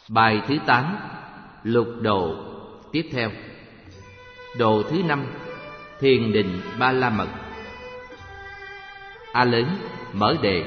Bài thứ 8, lục độ tiếp theo. Độ thứ 5, thiền định Ba La Mật. A lớn mở đề.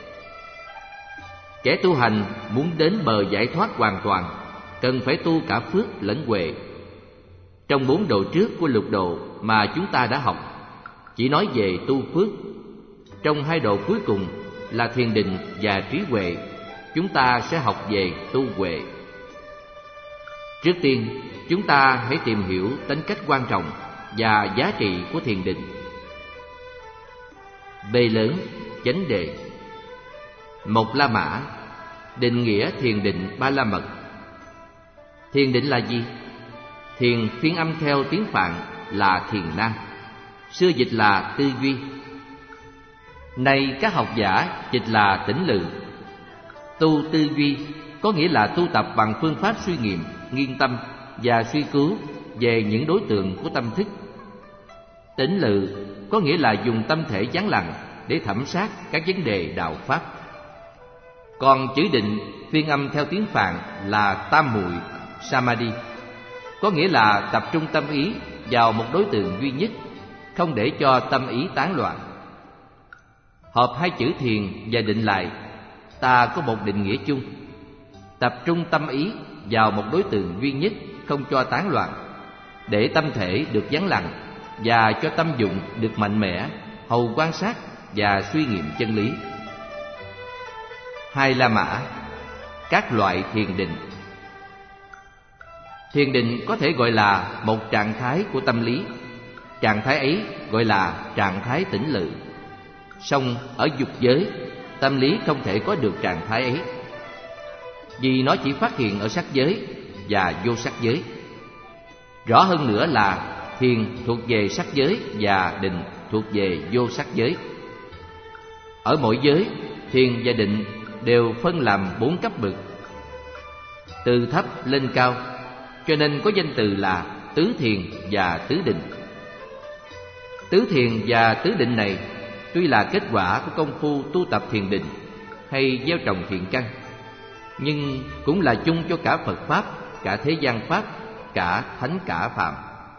Kẻ tu hành muốn đến bờ giải thoát hoàn toàn, cần phải tu cả phước lẫn huệ. Trong 4 độ trước của lục độ mà chúng ta đã học, chỉ nói về tu phước. Trong 2 độ cuối cùng là thiền định và trí huệ, chúng ta sẽ học về tu huệ. Trước tiên, chúng ta hãy tìm hiểu tính cách quan trọng và giá trị của thiền định. B lớn chánh đề. Một La Mã định nghĩa thiền định Ba La Mật. Thiền định là gì? Thiền phiên âm theo tiếng Phạn là thiền nam, xưa dịch là tư duy. Nay các học giả dịch là tỉnh lự. Tu tư duy có nghĩa là tu tập bằng phương pháp suy nghiệm, nghiên tâm và suy cứu về những đối tượng của tâm thức. Tỉnh lự có nghĩa là dùng tâm thể vắng lặng để thẩm sát các vấn đề đạo pháp. Còn chữ định phiên âm theo tiếng Phạn là tam muội samadhi, có nghĩa là tập trung tâm ý vào một đối tượng duy nhất, không để cho tâm ý tán loạn. Hợp hai chữ thiền và định lại, ta có một định nghĩa chung: tập trung tâm ý vào một đối tượng duy nhất, không cho tán loạn, để tâm thể được vắng lặng và cho tâm dụng được mạnh mẽ, hầu quan sát và suy nghiệm chân lý. Hai La Mã, các loại thiền định. Thiền định có thể gọi là một trạng thái của tâm lý. Trạng thái ấy gọi là trạng thái tỉnh lự. Song ở dục giới, tâm lý không thể có được trạng thái ấy, vì nó chỉ phát hiện ở sắc giới và vô sắc giới. Rõ hơn nữa là thiền thuộc về sắc giới và định thuộc về vô sắc giới. Ở mỗi giới, thiền và định đều phân làm 4 cấp bậc, từ thấp lên cao, cho nên có danh từ là tứ thiền và tứ định. Tứ thiền và tứ định này tuy là kết quả của công phu tu tập thiền định hay gieo trồng thiện căn, nhưng cũng là chung cho cả Phật Pháp, cả thế gian Pháp, cả thánh cả Phạm.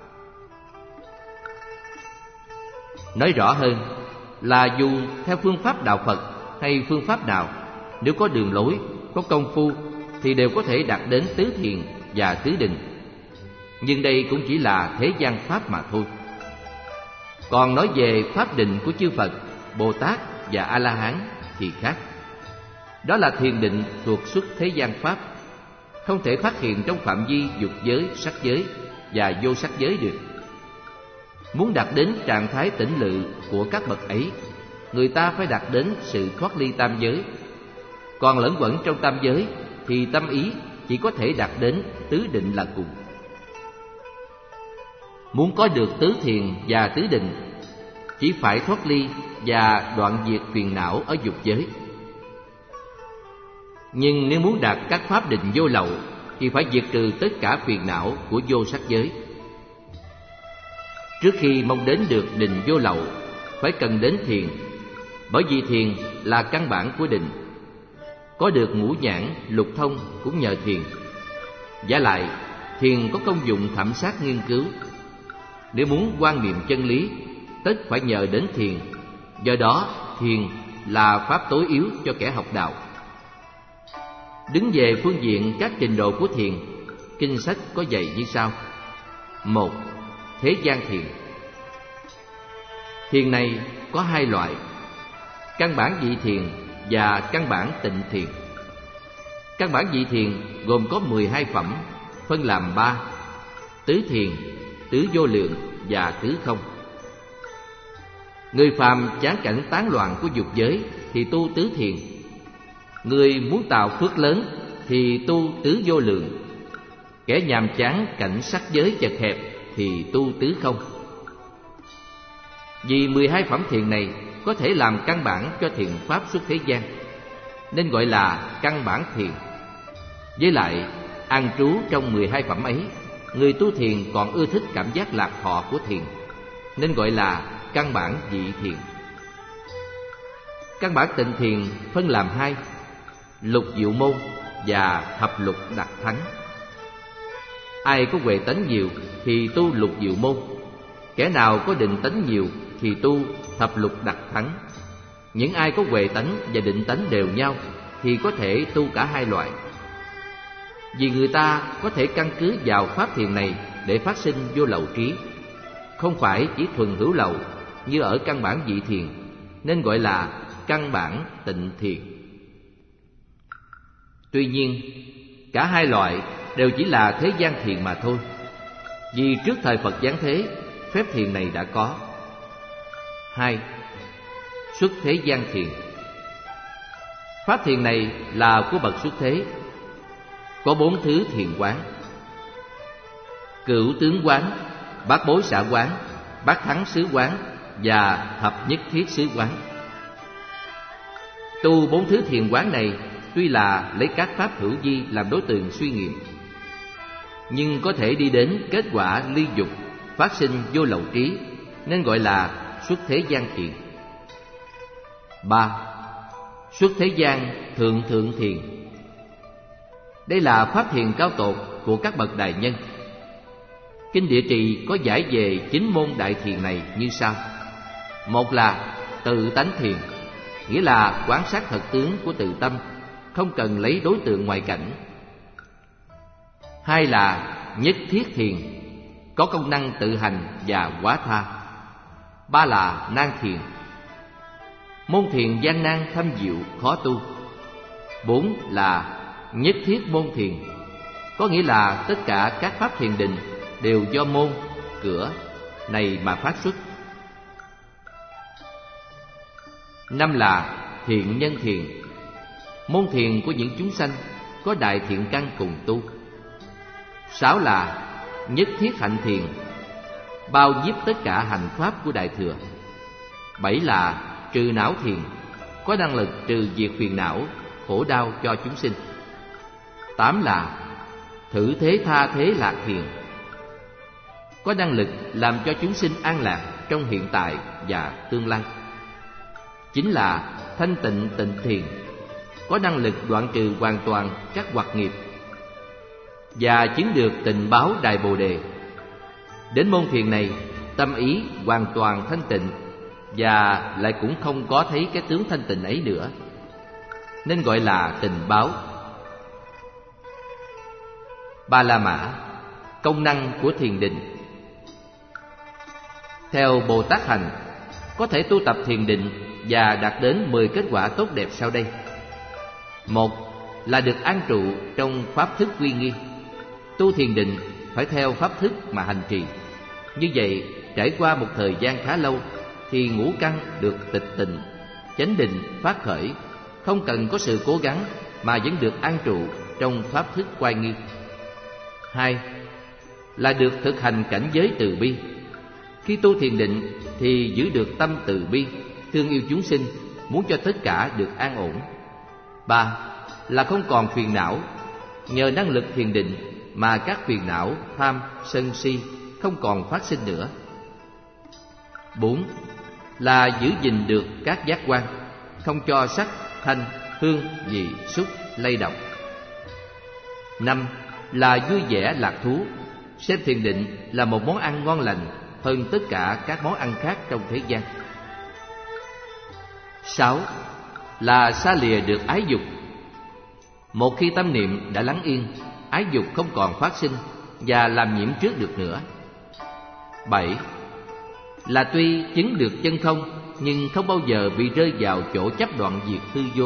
Nói rõ hơn là dù theo phương pháp đạo Phật hay phương pháp nào, nếu có đường lối, có công phu thì đều có thể đạt đến tứ thiền và tứ định. Nhưng đây cũng chỉ là thế gian Pháp mà thôi. Còn nói về pháp định của chư Phật, Bồ Tát và A-la-hán thì khác. Đó là thiền định thuộc xuất thế gian Pháp, không thể phát hiện trong phạm vi dục giới, sắc giới và vô sắc giới được. Muốn đạt đến trạng thái tỉnh lự của các bậc ấy, người ta phải đạt đến sự thoát ly tam giới. Còn lẫn quẩn trong tam giới thì tâm ý chỉ có thể đạt đến tứ định là cùng. Muốn có được tứ thiền và tứ định, chỉ phải thoát ly và đoạn diệt phiền não ở dục giới. Nhưng nếu muốn đạt các pháp định vô lậu thì phải diệt trừ tất cả phiền não của vô sắc giới. Trước khi mong đến được định vô lậu, phải cần đến thiền, bởi vì thiền là căn bản của định. Có được ngũ nhãn, lục thông cũng nhờ thiền. Vả lại, thiền có công dụng thẩm sát nghiên cứu. Nếu muốn quan niệm chân lý, tất phải nhờ đến thiền. Do đó, thiền là pháp tối yếu cho kẻ học đạo. Đứng về phương diện các trình độ của thiền, kinh sách có dạy như sau. 1. Thế gian thiền. Thiền này có 2 loại: căn bản vị thiền và căn bản tịnh thiền. Căn bản vị thiền gồm có 12 phẩm, phân làm 3: tứ thiền, tứ vô lượng và tứ không. Người phàm chán cảnh tán loạn của dục giới thì tu tứ thiền. Người muốn tạo phước lớn thì tu tứ vô lượng. Kẻ nhàm chán cảnh sắc giới chật hẹp thì tu tứ không. Vì 12 phẩm thiền này có thể làm căn bản cho thiền pháp xuất thế gian, nên gọi là căn bản thiền. Với lại, an trú trong 12 phẩm ấy, người tu thiền còn ưa thích cảm giác lạc thọ của thiền, nên gọi là căn bản vị thiền. Căn bản tịnh thiền phân làm 2: lục diệu môn và thập lục đặc thắng. Ai có huệ tánh nhiều thì tu lục diệu môn, kẻ nào có định tánh nhiều thì tu thập lục đặc thắng. Những ai có huệ tánh và định tánh đều nhau thì có thể tu cả hai loại. Vì người ta có thể căn cứ vào pháp thiền này để phát sinh vô lậu trí, không phải chỉ thuần hữu lậu như ở căn bản vị thiền, nên gọi là căn bản tịnh thiền. Tuy nhiên, cả hai loại đều chỉ là thế gian thiền mà thôi, vì trước thời Phật giáng thế, phép thiền này đã có. 2. Xuất thế gian thiền. Pháp thiền này là của bậc xuất thế, có 4 thứ thiền quán: cửu tướng quán, bát bối xả quán, bát thắng xứ quán và thập nhất thiết xứ quán. Tu 4 thứ thiền quán này tuy là lấy các pháp hữu vi làm đối tượng suy nghiệm, nhưng có thể đi đến kết quả ly dục, phát sinh vô lậu trí, nên gọi là xuất thế gian thiền. 3. Xuất thế gian thượng thượng thiền. Đây là pháp thiền cao tột của các bậc đại nhân. Kinh Địa Trì có giải về 9 môn đại thiền này như sau. 1 là tự tánh thiền, nghĩa là quan sát thật tướng của tự tâm, không cần lấy đối tượng ngoại cảnh. 2 là nhất thiết thiền, có công năng tự hành và hóa tha. 3 là nan thiền, môn thiền gian nan thâm diệu khó tu. 4 là nhất thiết môn thiền, có nghĩa là tất cả các pháp thiền định đều do môn, cửa này mà phát xuất. 5 là thiện nhân thiền, môn thiền của những chúng sanh có đại thiện căn cùng tu. 6 là nhất thiết hạnh thiền, bao nhiếp tất cả hành pháp của Đại Thừa. 7 là trừ não thiền, có năng lực trừ diệt phiền não, khổ đau cho chúng sinh. 8 là thử thế tha thế lạc thiền, có năng lực làm cho chúng sinh an lạc trong hiện tại và tương lai. 9 là thanh tịnh tịnh thiền, có năng lực đoạn trừ hoàn toàn các hoặc nghiệp và chứng được tịnh báo Đại Bồ Đề. Đến môn thiền này, tâm ý hoàn toàn thanh tịnh và lại cũng không có thấy cái tướng thanh tịnh ấy nữa, nên gọi là tịnh báo. Ba La Mã, công năng của thiền định. Theo Bồ Tát hành, có thể tu tập thiền định và đạt đến 10 kết quả tốt đẹp sau đây. 1 là được an trụ trong pháp thức uy nghi. Tu thiền định phải theo pháp thức mà hành trì. Như vậy, trải qua một thời gian khá lâu thì ngũ căn được tịch tịnh, chánh định phát khởi, không cần có sự cố gắng mà vẫn được an trụ trong pháp thức oai nghi. 2 là được thực hành cảnh giới từ bi. Khi tu thiền định thì giữ được tâm từ bi, thương yêu chúng sinh, muốn cho tất cả được an ổn. 3 là không còn phiền não. Nhờ năng lực thiền định mà các phiền não, tham, sân si không còn phát sinh nữa. 4 là giữ gìn được các giác quan, không cho sắc, thanh, hương, vị, xúc lay động. 5 là vui vẻ lạc thú, xem thiền định là một món ăn ngon lành hơn tất cả các món ăn khác trong thế gian. 6 là xa lìa được ái dục. Một khi tâm niệm đã lắng yên, ái dục không còn phát sinh và làm nhiễm trước được nữa. 7 là tuy chứng được chân không nhưng không bao giờ bị rơi vào chỗ chấp đoạn diệt hư vô.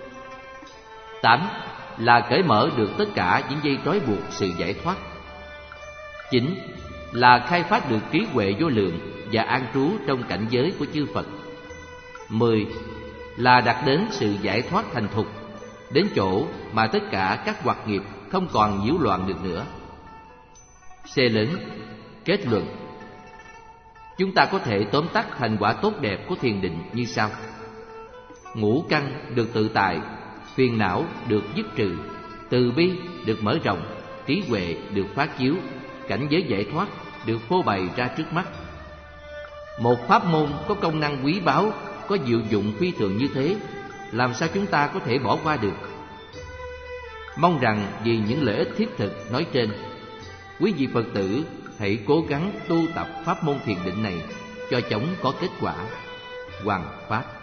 8 là cởi mở được tất cả những dây trói buộc sự giải thoát. 9 là khai phát được trí huệ vô lượng và an trú trong cảnh giới của chư Phật. 10 là đạt đến sự giải thoát thành thục, đến chỗ mà tất cả các hoặc nghiệp không còn nhiễu loạn được nữa. C lớn, kết luận. Chúng ta có thể tóm tắt thành quả tốt đẹp của thiền định như sau. Ngũ căn được tự tại, phiền não được dứt trừ, từ bi được mở rộng, trí huệ được phát chiếu, cảnh giới giải thoát được phô bày ra trước mắt. Một pháp môn có công năng quý báu, có diệu dụng phi thường như thế, làm sao chúng ta có thể bỏ qua được? Mong rằng vì những lợi ích thiết thực nói trên, quý vị Phật tử hãy cố gắng tu tập pháp môn thiền định này cho chóng có kết quả. Hoằng Pháp.